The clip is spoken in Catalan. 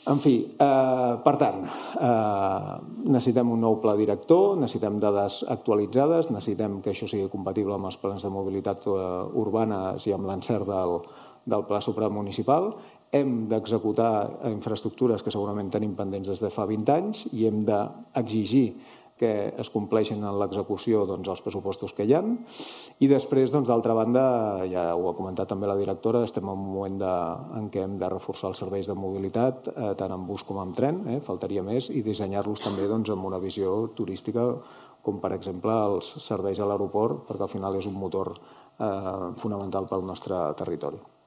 En fi, per tant, necessitem un nou pla director, necessitem dades actualitzades, necessitem que això sigui compatible amb els plans de mobilitat urbana i amb l'encert del Pla supramunicipal. Hem d'executar infraestructures que segurament tenim pendents des de fa 20 anys i hem d'exigir que es compleixin en l'execució els pressupostos que hi ha. I després, d'altra banda, ja ho ha comentat també la directora, estem en un moment en què hem de reforçar els serveis de mobilitat, tant en bus com en tren, faltaria més, i dissenyar-los també amb una visió turística, com per exemple els serveis a l'aeroport, perquè al final és un motor fonamental pel nostre territori.